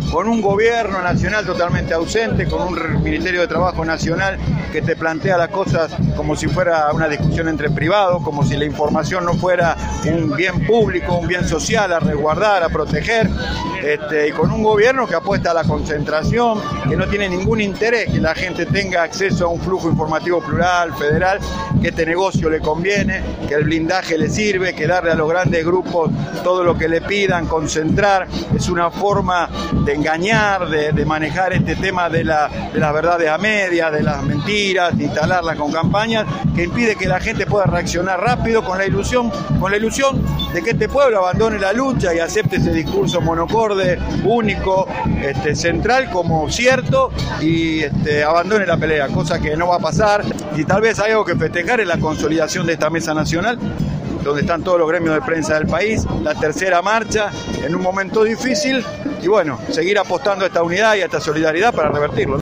con un gobierno nacional totalmente ausente, con un Ministerio de Trabajo nacional que te plantea las cosas como si fuera una discusión entre privados, como si la información no fuera un bien público, un bien social a resguardar, a proteger, y con un gobierno que apuesta a la concentración, que no tiene ningún interés que la gente tenga acceso a un flujo informativo plural, federal, que este negocio le conviene, que el blindaje le sirve, que darle a los grandes grupos todo lo que le pidan, concentrar, es una forma de engañar, de manejar este tema de las verdades a medias, de las mentiras, de instalarlas con campañas, que impide que la gente pueda reaccionar rápido con la ilusión de que este pueblo abandone la lucha y acepte ese discurso monocorde, único, central como cierto, y abandone la pelea, cosa que no va a pasar. Y tal vez hay algo que festejar es la consolidación de esta mesa nacional, donde están todos los gremios de prensa del país, la tercera marcha en un momento difícil, y bueno, seguir apostando a esta unidad y a esta solidaridad para revertirlo.